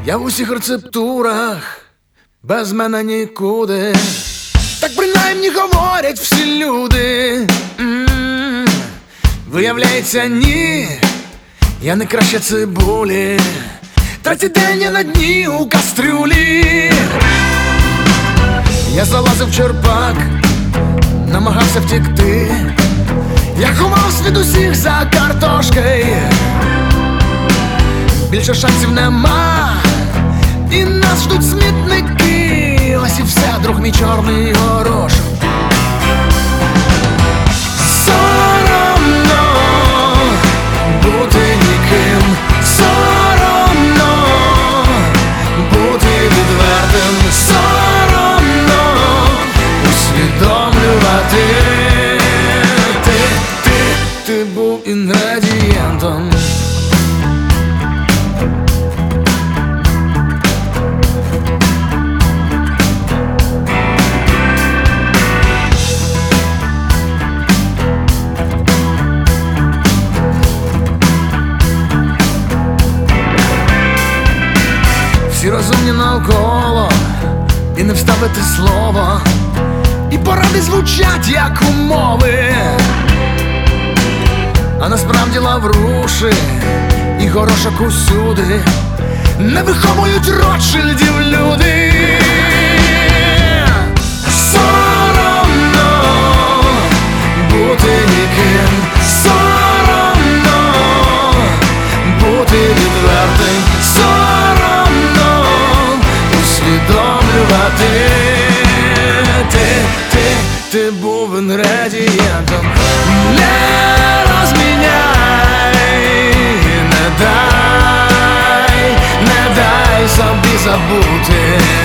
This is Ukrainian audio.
Я в усіх рецептурах, без мене нікуди. Так принаймні говорять всі люди. Виявляється, ні, я не краще цибулі. Третій день я на дні у кастрюлі. Я залазив в черпак, намагався втікти. Я ховався від усіх за картошкою. Більше шансів нема, і нас ждуть смітники. Ось і все, друг мій чорний горошок. Соромно бути ніким, соромно бути відвертим, соромно усвідомлювати. Ти був інгредієнтом. Всі розумні навколо, і не вставити слово, і поради звучать як умови. А насправді лавруші і горошок усюди не виховують Ротшильдів люди. Соромно бути ніким, соромно бути відвертим, соромно усвідомлювати. Ти був інгредієнтом. Не розміняй, не дай собі забути.